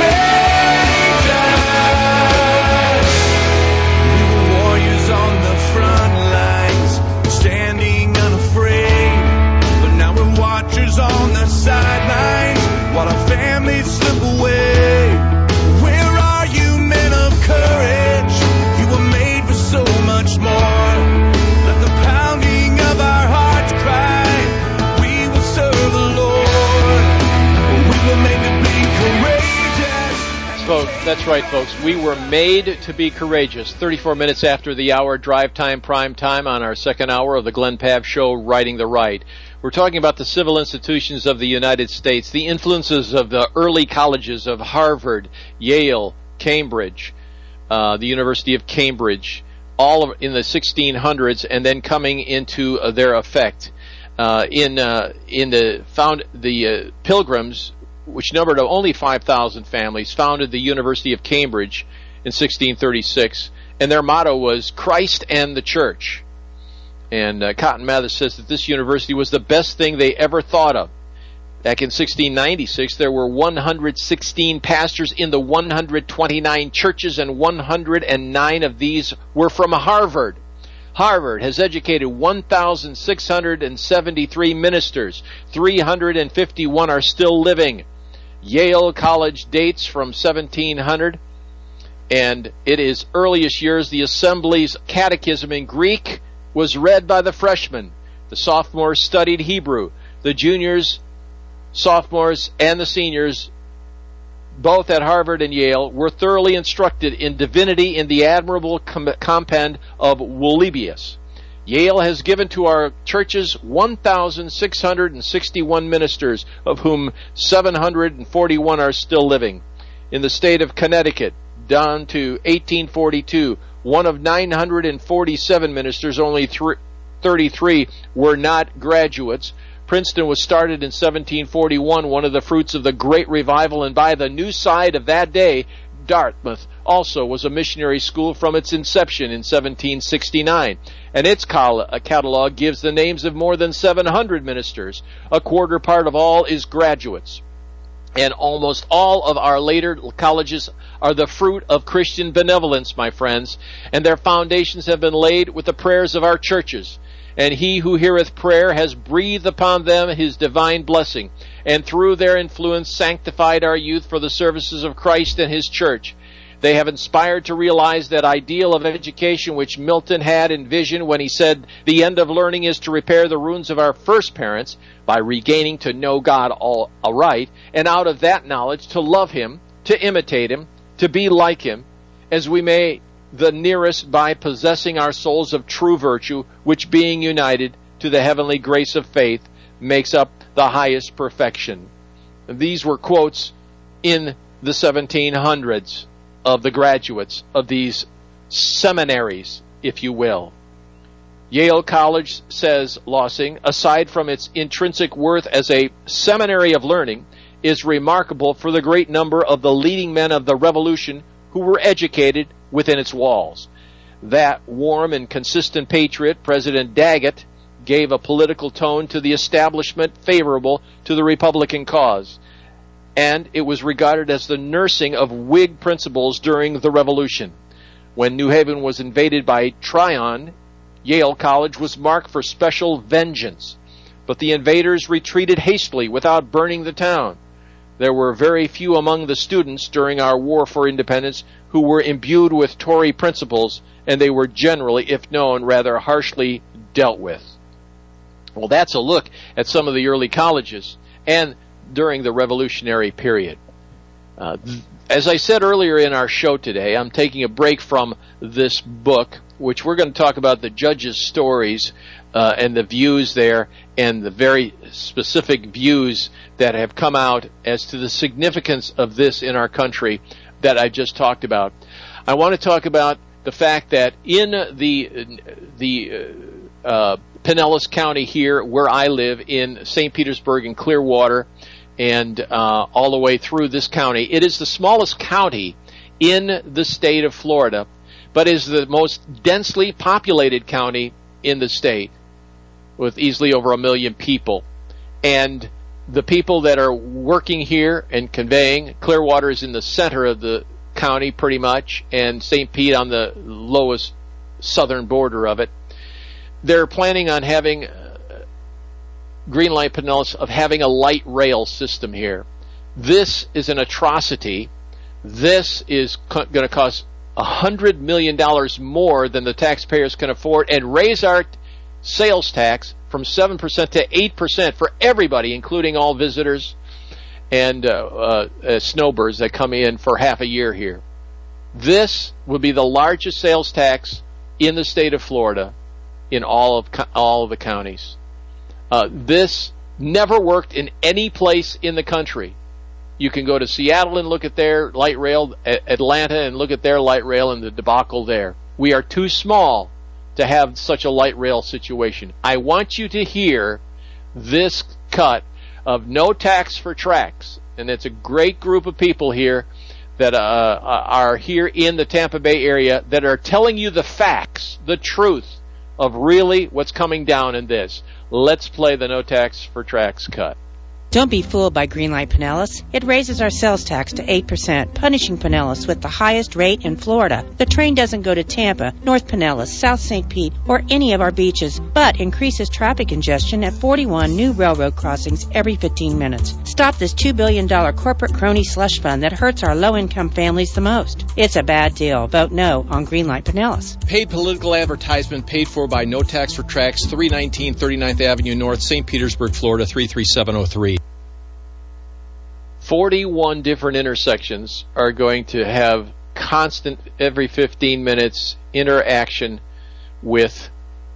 J: courageous. We were warriors on the front lines, standing unafraid. Watchers on the sidelines while our families slip away. Where are you, men of courage? You were made for so much more. Let the pounding of our hearts cry. We will serve the Lord. We were made to be courageous.
F: So, that's right, folks. We were made to be courageous. thirty-four minutes after the hour, drive time, prime time on our second hour of the Glenn Pav Show, Writing the Right. We're talking about the civil institutions of the United States, the influences of the early colleges of Harvard, Yale, Cambridge, uh, the University of Cambridge, all of, in the sixteen hundreds, and then coming into uh, their effect uh, in uh, in the found the uh, Pilgrims, which numbered only five thousand families, founded the University of Cambridge in sixteen thirty-six, and their motto was Christ and the Church. And uh, Cotton Mather says that this university was the best thing they ever thought of. Back in sixteen ninety-six, there were one hundred sixteen pastors in the one hundred twenty-nine churches, and one hundred nine of these were from Harvard. Harvard has educated one thousand six hundred seventy-three ministers. three hundred fifty-one are still living. Yale College dates from seventeen hundred, and it is earliest years. The Assembly's Catechism in Greek was read by the freshmen. The sophomores studied Hebrew. The juniors, sophomores, and the seniors, both at Harvard and Yale, were thoroughly instructed in divinity in the admirable com- compend of Woolebius. Yale has given to our churches one thousand six hundred sixty-one ministers, of whom seven hundred forty-one are still living. In the state of Connecticut, down to eighteen forty-two, one of nine hundred forty-seven ministers, only th- thirty-three were not graduates. Princeton was started in seventeen forty-one, one of the fruits of the Great Revival, and by the new side of that day, Dartmouth also was a missionary school from its inception in seventeen sixty-nine, and its col- catalog gives the names of more than seven hundred ministers. A quarter part of all is graduates, and almost all of our later colleges are the fruit of Christian benevolence, my friends, and their foundations have been laid with the prayers of our churches. And he who heareth prayer has breathed upon them his divine blessing, and through their influence sanctified our youth for the services of Christ and his church. They have inspired to realize that ideal of education which Milton had envisioned when he said, "The end of learning is to repair the ruins of our first parents by regaining to know God all aright, and out of that knowledge to love him, to imitate him, to be like him, as we may the nearest by possessing our souls of true virtue, which being united to the heavenly grace of faith makes up the highest perfection." And these were quotes in the seventeen hundreds of the graduates of these seminaries, if you will. Yale College, says Lossing, aside from its intrinsic worth as a seminary of learning, is remarkable for the great number of the leading men of the Revolution who were educated within its walls. That warm and consistent patriot, President Daggett, gave a political tone to the establishment favorable to the Republican cause, and it was regarded as the nursing of Whig principles during the Revolution. When New Haven was invaded by Tryon, Yale College was marked for special vengeance, but the invaders retreated hastily without burning the town. There were very few among the students during our war for independence who were imbued with Tory principles, and they were generally, if known, rather harshly dealt with. Well, that's a look at some of the early colleges and during the Revolutionary period. Uh, th- as I said earlier in our show today, I'm taking a break from this book, which we're going to talk about the judges' stories uh, and the views there and the very specific views that have come out as to the significance of this in our country that I just talked about. I want to talk about the fact that in the the uh, Pinellas County here, where I live, in Saint Petersburg and Clearwater, and uh, all the way through this county, it is the smallest county in the state of Florida, but is the most densely populated county in the state, with easily over a million people. And the people that are working here and conveying, Clearwater is in the center of the county pretty much, and Saint Pete on the lowest southern border of it. They're planning on having, uh, Greenlight Pinellas, of having a light rail system here. This is an atrocity. This is co- going to cost one hundred million dollars more than the taxpayers can afford, and raise our t- sales tax from seven percent to eight percent for everybody, including all visitors and uh, uh, uh, snowbirds that come in for half a year here. This will be the largest sales tax in the state of Florida in all of co- all of the counties. Uh, this never worked in any place in the country. You can go to Seattle and look at their light rail, Atlanta and look at their light rail, and the debacle there. We are too small to have such a light rail situation. I want you to hear this cut of no tax for tracks, and it's a great group of people here that uh, are here in the Tampa Bay area that are telling you the facts, the truth of really what's coming down in this. Let's play the no tax for tracks cut.
T: Don't be fooled by Greenlight Pinellas. It raises our sales tax to eight percent, punishing Pinellas with the highest rate in Florida. The train doesn't go to Tampa, North Pinellas, South Saint Pete, or any of our beaches, but increases traffic congestion at forty-one new railroad crossings every fifteen minutes. Stop this two billion dollars corporate crony slush fund that hurts our low-income families the most. It's a bad deal. Vote no on Greenlight Pinellas.
F: Paid political advertisement paid for by No Tax for Tracks, three nineteen thirty-ninth Avenue North, Saint Petersburg, Florida, three three seven oh three. forty-one different intersections are going to have constant, every fifteen minutes, interaction with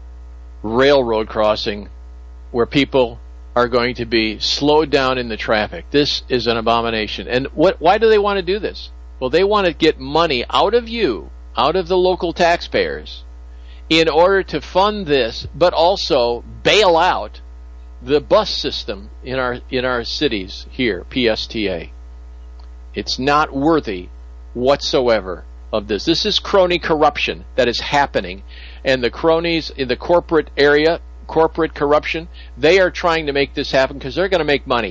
F: railroad crossing where people are going to be slowed down in the traffic. This is an abomination. And what? Why do they want to do this? Well, they want to get money out of you, out of the local taxpayers, in order to fund this, but also bail out the bus system in our in our cities here, P S T A. It's not worthy whatsoever of this. This is crony corruption that is happening, and the cronies in the corporate area, corporate corruption, they are trying to make this happen because they're going to make money.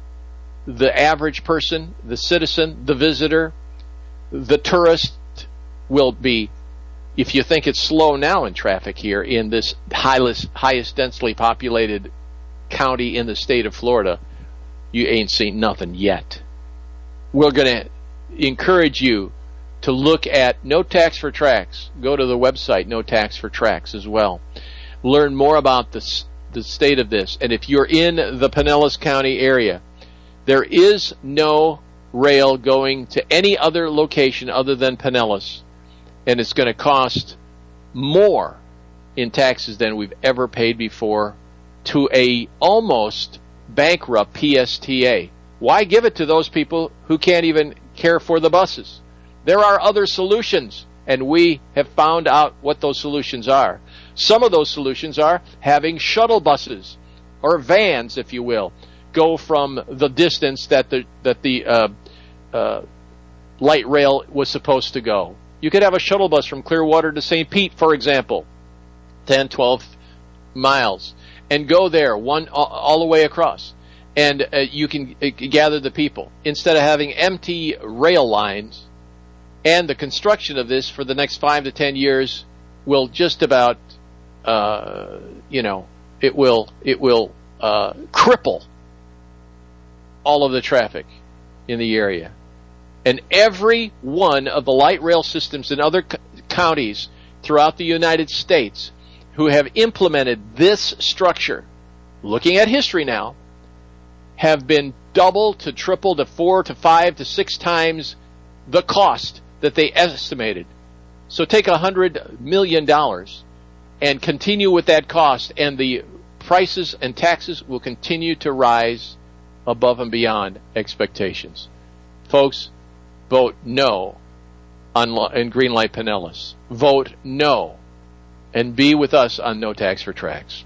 F: The average person, the citizen, the visitor, the tourist will be, if you think it's slow now in traffic here in this highest, highest densely populated county in the state of Florida, you ain't seen nothing yet. We're going to encourage you to look at No Tax for Tracks. Go to the website, No Tax for Tracks, as well. Learn more about the, the state of this. And if you're in the Pinellas County area, there is no rail going to any other location other than Pinellas. And it's going to cost more in taxes than we've ever paid before to a almost bankrupt P S T A. Why give it to those people who can't even care for the buses? There are other solutions, and we have found out what those solutions are. Some of those solutions are having shuttle buses, or vans, if you will, go from the distance that the that the uh, uh, light rail was supposed to go. You could have a shuttle bus from Clearwater to Saint Pete, for example, ten, twelve miles, and go there one all, all the way across. And uh, you can uh, gather the people. Instead of having empty rail lines, and the construction of this for the next five to ten years will just about, uh, you know, it will, it will uh, cripple all of the traffic in the area. And every one of the light rail systems in other co- counties throughout the United States who have implemented this structure, looking at history now, have been double to triple to four to five to six times the cost that they estimated. So take a hundred million dollars and continue with that cost, and the prices and taxes will continue to rise above and beyond expectations. Folks, vote no on in Greenlight Pinellas. Vote no, and be with us on No Tax for Tracks.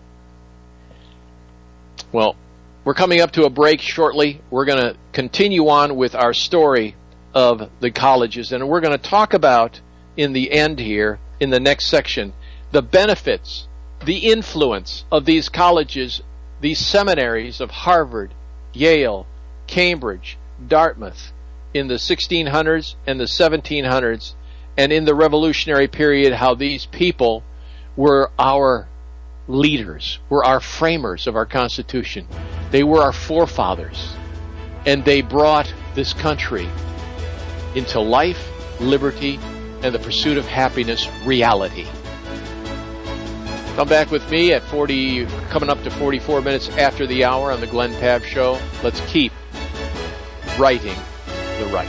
F: Well, we're coming up to a break shortly. We're going to continue on with our story of the colleges, and we're going to talk about, in the end here, in the next section, the benefits, the influence of these colleges, these seminaries of Harvard, Yale, Cambridge, Dartmouth, in the sixteen hundreds and the seventeen hundreds, and in the Revolutionary period, how these people were our leaders, were our framers of our Constitution. They were our forefathers, and they brought this country into life, liberty, and the pursuit of happiness reality. Come back with me at forty, coming up to forty-four minutes after the hour on the Glenn Pav Show. Let's keep righting the right.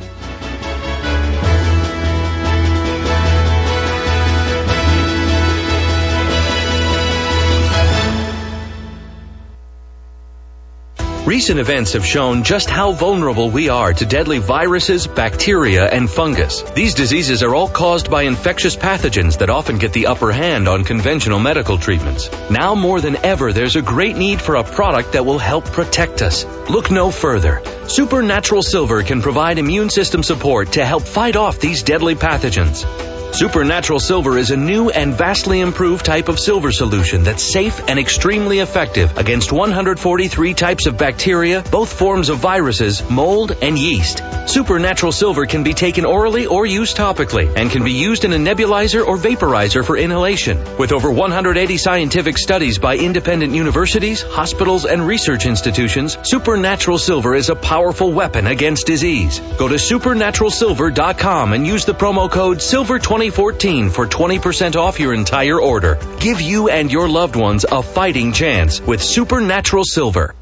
U: Recent events have shown just how vulnerable we are to deadly viruses, bacteria, and fungus. These diseases are all caused by infectious pathogens that often get the upper hand on conventional medical treatments. Now more than ever, there's a great need for a product that will help protect us. Look no further. Supernatural Silver can provide immune system support to help fight off these deadly pathogens. Supernatural Silver is a new and vastly improved type of silver solution that's safe and extremely effective against one hundred forty-three types of bacteria, both forms of viruses, mold, and yeast. Supernatural Silver can be taken orally or used topically and can be used in a nebulizer or vaporizer for inhalation. With over one hundred eighty scientific studies by independent universities, hospitals, and research institutions, Supernatural Silver is a powerful weapon against disease. Go to supernatural silver dot com and use the promo code silver twenty fourteen for twenty percent off your entire order. Give you and your loved ones a fighting chance with Supernatural Silver.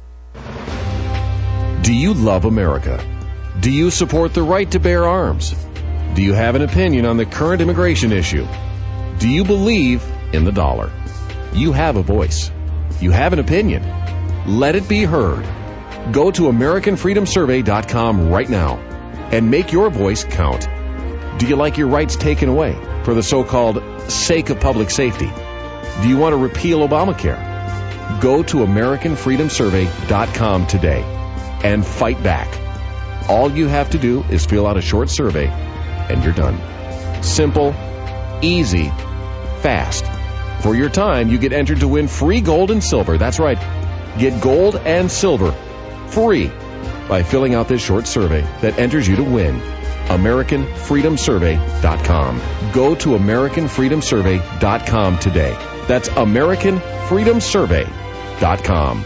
S: Do you love America? Do you support the right to bear arms? Do you have an opinion on the current immigration issue? Do you believe in the dollar? You have a voice. You have an opinion. Let it be heard. Go to american freedom survey dot com right now and make your voice count. Do you like your rights taken away for the so-called sake of public safety? Do you want to repeal Obamacare? Go to american freedom survey dot com today and fight back. All you have to do is fill out a short survey and you're done. Simple, easy, fast. For your time, you get entered to win free gold and silver. That's right. Get gold and silver free by filling out this short survey that enters you to win. american freedom survey dot com. Go to american freedom survey dot com today. That's american freedom survey dot com.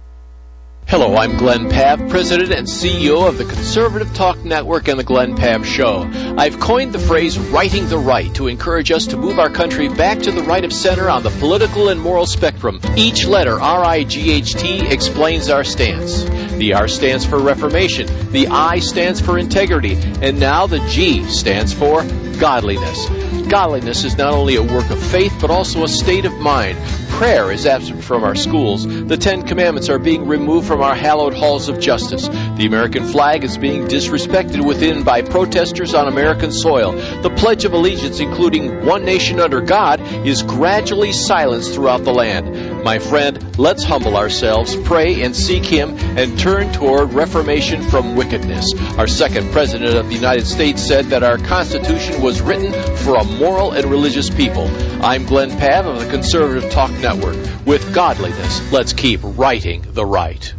F: Hello, I'm Glenn Pav, President and C E O of the Conservative Talk Network and the Glenn Pav Show. I've coined the phrase righting the right to encourage us to move our country back to the right of center on the political and moral spectrum. Each letter, R I G H T, explains our stance. The R stands for Reformation, the I stands for integrity, and now the G stands for godliness. Godliness is not only a work of faith, but also a state of mind. Prayer is absent from our schools. The Ten Commandments are being removed from our hallowed halls of justice. The American flag is being disrespected within by protesters on American soil. The Pledge of Allegiance, including one nation under God, is gradually silenced throughout the land. My friend, let's humble ourselves, pray and seek Him, and turn toward reformation from wickedness. Our second President of the United States said that our Constitution was written for a moral and religious people. I'm Glenn Pav of the Conservative Talk Network. With godliness, let's keep righting the right.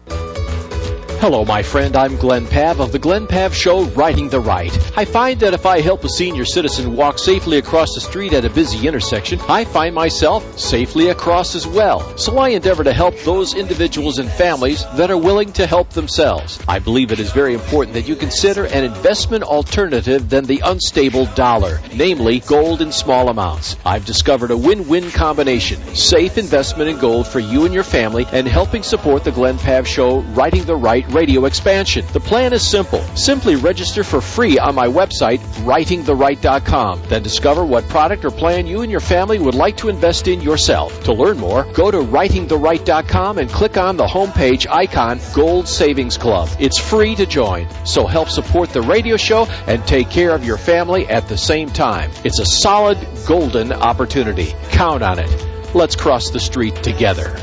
F: Hello, my friend. I'm Glenn Pav of the Glenn Pav Show, Righting the Right. I find that if I help a senior citizen walk safely across the street at a busy intersection, I find myself safely across as well. So I endeavor to help those individuals and families that are willing to help themselves. I believe it is very important that you consider an investment alternative than the unstable dollar, namely gold in small amounts. I've discovered a win-win combination: safe investment in gold for you and your family, and helping support the Glenn Pav Show, Righting the Right radio expansion. The plan is simple. Simply register for free on my website, writing the right dot com. Then discover what product or plan you and your family would like to invest in yourself. To learn more, go to writing the right dot com and click on the homepage icon, Gold Savings Club. It's free to join, so help support the radio show and take care of your family at the same time. It's a solid, golden opportunity. Count on it. Let's cross the street together.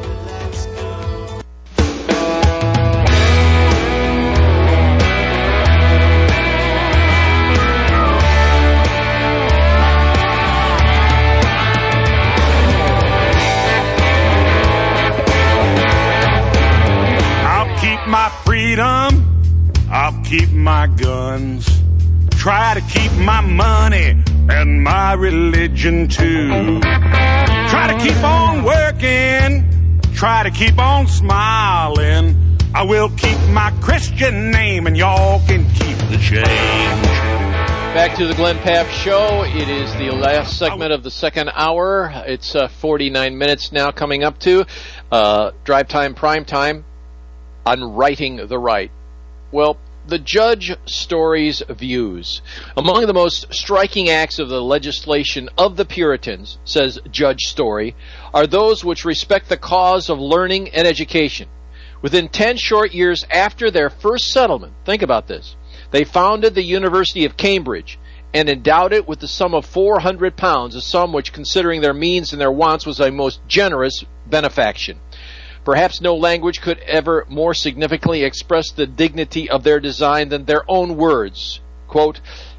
J: I'll keep my guns, try to keep my money and my religion too. Try to keep on working, try to keep on smiling. I will keep my Christian name and y'all can keep the change.
F: Back to the Glenn Pav Show. It is the last segment of the second hour. It's uh, forty-nine minutes now coming up to uh, drive time, prime time on Righting the Right. Well, the Judge Story's views. Among the most striking acts of the legislation of the Puritans, says Judge Story, are those which respect the cause of learning and education. Within ten short years after their first settlement, think about this, they founded the University of Cambridge and endowed it with the sum of four hundred pounds, a sum which, considering their means and their wants, was a most generous benefaction. Perhaps no language could ever more significantly express the dignity of their design than their own words. Quote,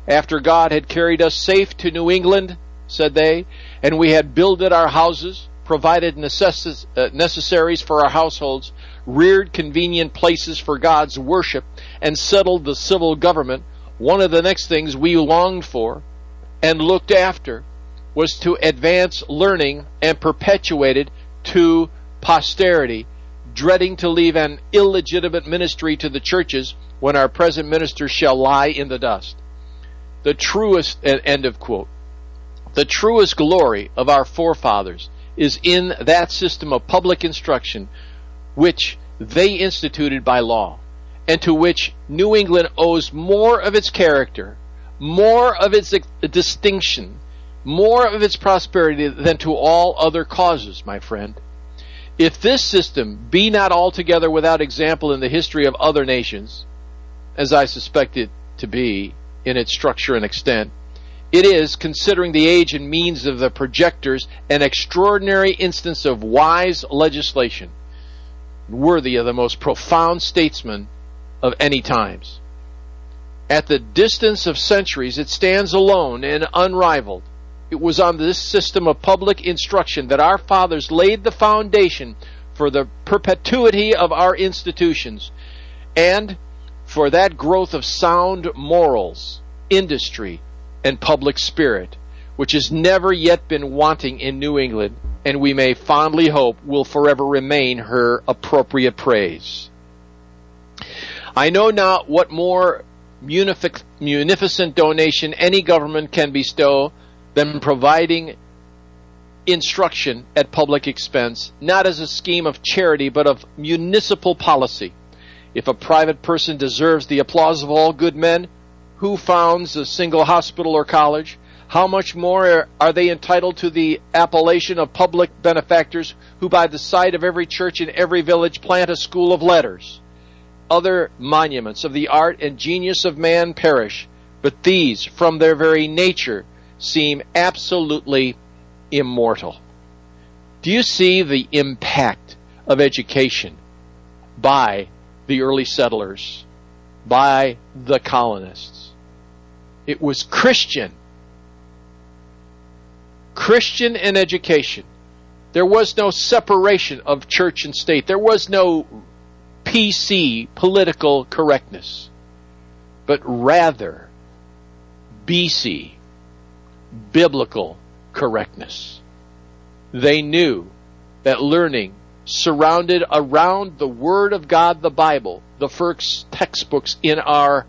F: After God had carried us safe to New England, said they, and we had builded our houses, provided necess- uh, necessaries for our households, reared convenient places for God's worship, and settled the civil government, one of the next things we longed for and looked after was to advance learning and perpetuate it to posterity, dreading to leave an illegitimate ministry to the churches when our present ministers shall lie in the dust. The truest, end of quote, the truest glory of our forefathers is in that system of public instruction which they instituted by law, and to which New England owes more of its character, more of its distinction, more of its prosperity than to all other causes, my friend. If this system be not altogether without example in the history of other nations, as I suspect it to be in its structure and extent, it is, considering the age and means of the projectors, an extraordinary instance of wise legislation, worthy of the most profound statesman of any times. At the distance of centuries, it stands alone and unrivaled. It was on this system of public instruction that our fathers laid the foundation for the perpetuity of our institutions and for that growth of sound morals, industry, and public spirit, which has never yet been wanting in New England, and we may fondly hope will forever remain her appropriate praise. I know not what more munific- munificent donation any government can bestow than providing instruction at public expense, not as a scheme of charity, but of municipal policy. If a private person deserves the applause of all good men, who founds a single hospital or college? How much more are they entitled to the appellation of public benefactors who by the side of every church in every village plant a school of letters? Other monuments of the art and genius of man perish, but these, from their very nature, seem absolutely immortal. Do you see the impact of education by the early settlers, by the colonists? It was Christian. Christian and education. There was no separation of church and state. There was no P C, political correctness, but rather B C, biblical correctness. They knew that learning surrounded around the Word of God, the Bible, the first textbooks in our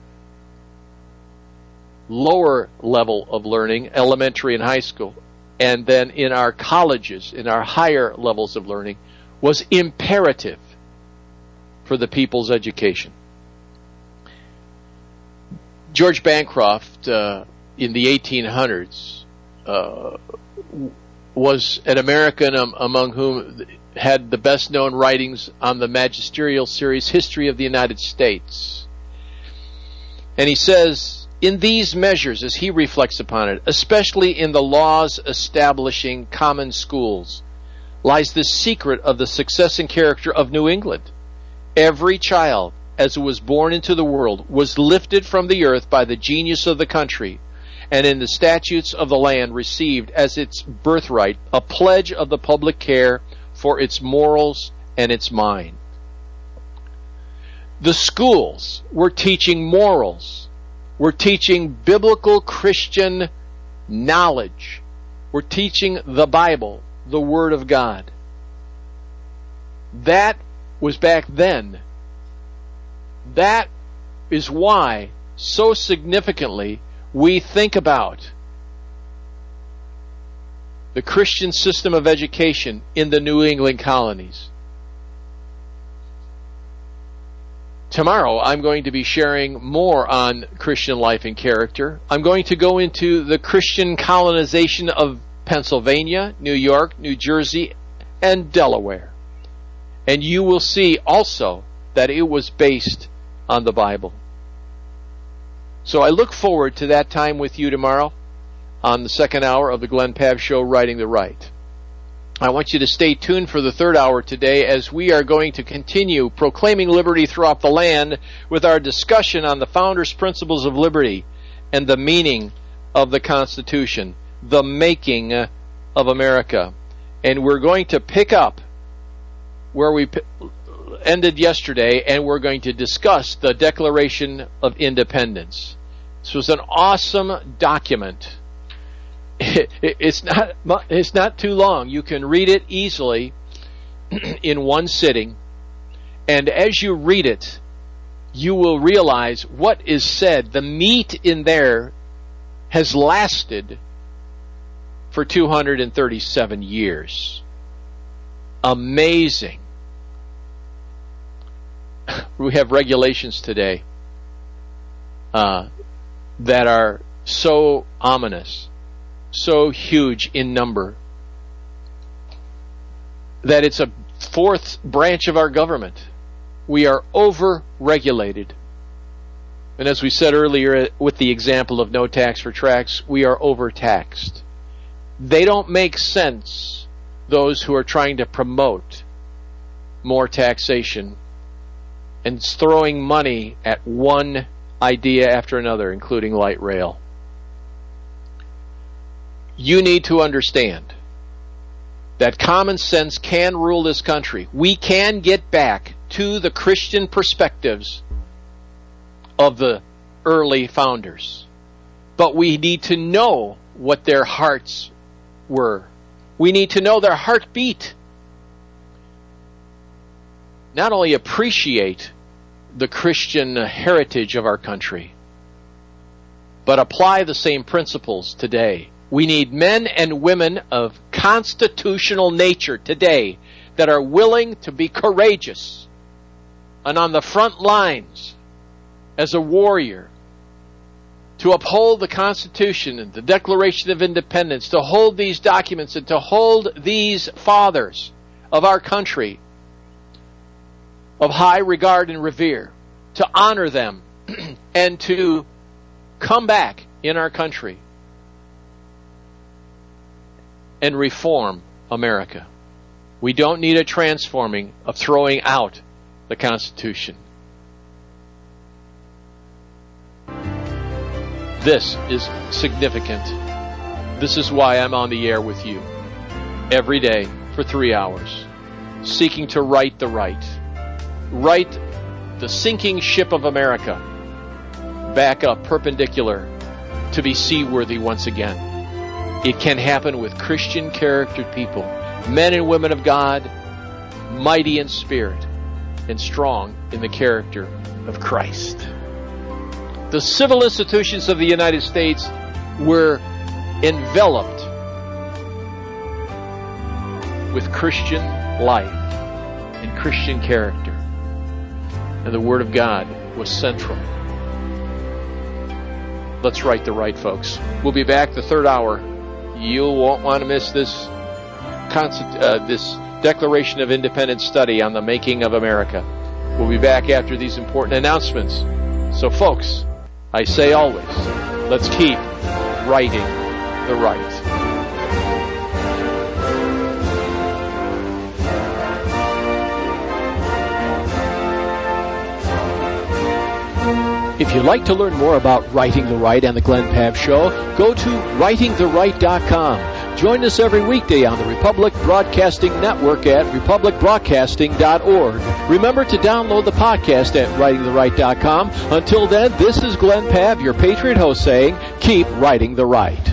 F: lower level of learning, elementary and high school, and then in our colleges, in our higher levels of learning, was imperative for the people's education. George Bancroft, uh, in the eighteen hundreds, uh, was an American um, among whom had the best known writings on the magisterial series History of the United States. And he says, in these measures, as he reflects upon it, especially in the laws establishing common schools, lies the secret of the success and character of New England. Every child, as it was born into the world, was lifted from the earth by the genius of the country, and in the statutes of the land received as its birthright a pledge of the public care for its morals and its mind. The schools were teaching morals, were teaching biblical Christian knowledge, were teaching the Bible, the Word of God. That was back then. That is why, so significantly, we think about the Christian system of education in the New England colonies. Tomorrow, I'm going to be sharing more on Christian life and character. I'm going to go into the Christian colonization of Pennsylvania, New York, New Jersey, and Delaware. And you will see also that it was based on the Bible. So I look forward to that time with you tomorrow on the second hour of the Glenn Pav Show, Writing the Right. I want you to stay tuned for the third hour today as we are going to continue proclaiming liberty throughout the land with our discussion on the founders' principles of liberty and the meaning of the Constitution, the making of America. And we're going to pick up where we p- ended yesterday, and we're going to discuss the Declaration of Independence. This was an awesome document. It, it, it's not it's not too long. You can read it easily in one sitting, and as you read it, you will realize what is said. The meat in there has lasted for two hundred thirty-seven years. Amazing. We have regulations today uh, that are so ominous, so huge in number, that it's a fourth branch of our government. We are over-regulated. And as we said earlier with the example of no tax for tracts, we are overtaxed. They don't make sense, those who are trying to promote more taxation and throwing money at one idea after another, including light rail. You need to understand that common sense can rule this country. We can get back to the Christian perspectives of the early founders. But we need to know what their hearts were. We need to know their heartbeat. Not only appreciate the Christian heritage of our country, but apply the same principles today. We need men and women of constitutional nature today that are willing to be courageous and on the front lines as a warrior to uphold the Constitution and the Declaration of Independence, to hold these documents and to hold these fathers of our country of high regard and revere, to honor them and to come back in our country and reform America. We don't need a transforming of throwing out the Constitution. This is significant. This is why I'm on the air with you every day for three hours, seeking to right the right. Right the sinking ship of America back up perpendicular to be seaworthy once again. It can happen with Christian charactered people, men and women of God, mighty in spirit and strong in the character of Christ. The civil institutions of the United States were enveloped with Christian life and Christian character. And the Word of God was central. Let's right the right, folks. We'll be back the third hour. You won't want to miss this concept, uh, this Declaration of Independence study on the making of America. We'll be back after these important announcements. So, folks, I say always, let's keep righting the right. If you'd like to learn more about Righting the Right and the Glenn Pav Show, go to writing the right dot com. Join us every weekday on the Republic Broadcasting Network at republic broadcasting dot org. Remember to download the podcast at writing the right dot com. Until then, this is Glenn Pav, your Patriot host, saying, keep righting the right.